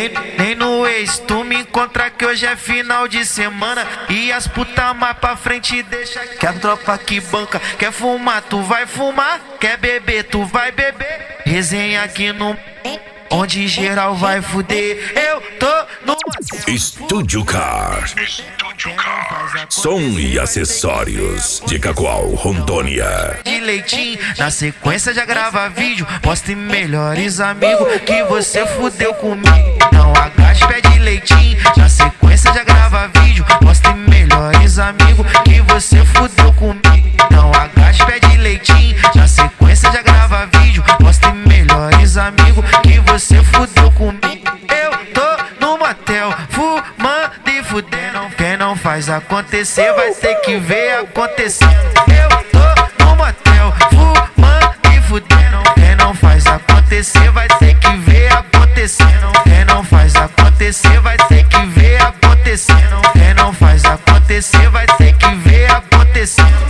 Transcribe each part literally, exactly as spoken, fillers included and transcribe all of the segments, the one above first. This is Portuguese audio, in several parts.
Nem, nem no ex, tu me encontra que hoje é final de semana. E as puta mais pra frente deixa que a tropa que banca. Quer fumar, tu vai fumar. Quer beber, tu vai beber. Resenha aqui no... onde geral vai fuder. Eu tô no... Estúdio Car. Estúdio Car. Som e acessórios de Cacoal, Rondônia. De leitinho, na sequência já grava vídeo. Posta em melhores amigos que você fudeu comigo. Não agache, pede leitinho, na sequência já grava vídeo. Posta em melhores amigos que você fudeu comigo. Não agache, pede leitinho, na sequência já grava vídeo. Posta em melhores amigos que você fudeu comigo. Eu tô no motel, fumando e fudendo. Quem não faz acontecer vai ter que ver acontecer. Eu tô no motel, fumando e fudendo. Quem não faz acontecer vai ter que ver acontecendo. Quem não faz acontecer vai ter que ver acontecendo. Quem não faz acontecer vai ter que ver acontecendo.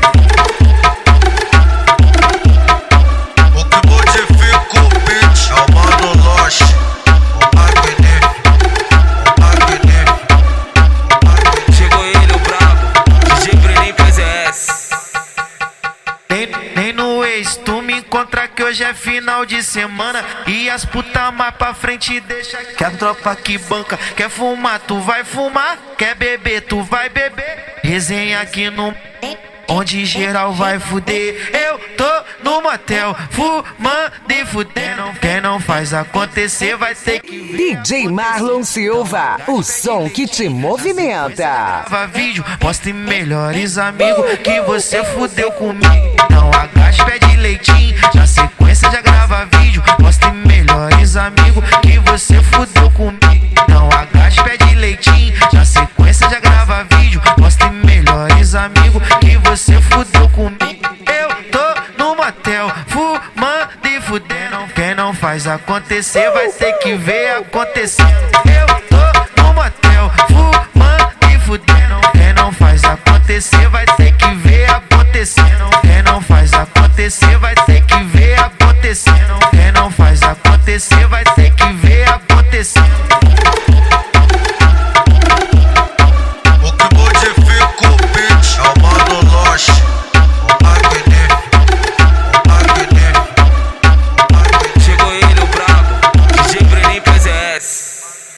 O que modifica o beat é o Mano Loche, o magnífico, o magnífico, o magnífico. Chegou ele, o brabo, D J Breninho faz S. Nem, nem no ex, tu me encontra que hoje é final de semana. E as puta mais pra frente deixa que a tropa que banca. Quer fumar, tu vai fumar. Quer beber, tu vai beber. Resenha aqui no... onde geral vai fuder. Eu tô no motel, fumando e fudendo. Quem não faz acontecer vai ter que ver. D J Marlon Silva, o som que te movimenta. Grava vídeo, posta em melhores amigos que você fudeu comigo. Não agache, pede leitinho, na sequência já grava vídeo. Posta em melhores amigos que você fudeu comigo. Não agache, pede leitinho, na sequência já grava vídeo. Posta em melhores amigos que você fudeu comigo. Eu tô no motel, fumando e fudendo. Quem não faz acontecer vai ter que ver acontecendo. Eu tô no motel, fumando e fudendo. Quem não faz acontecer vai ter que ver acontecendo. Quem não faz acontecer vai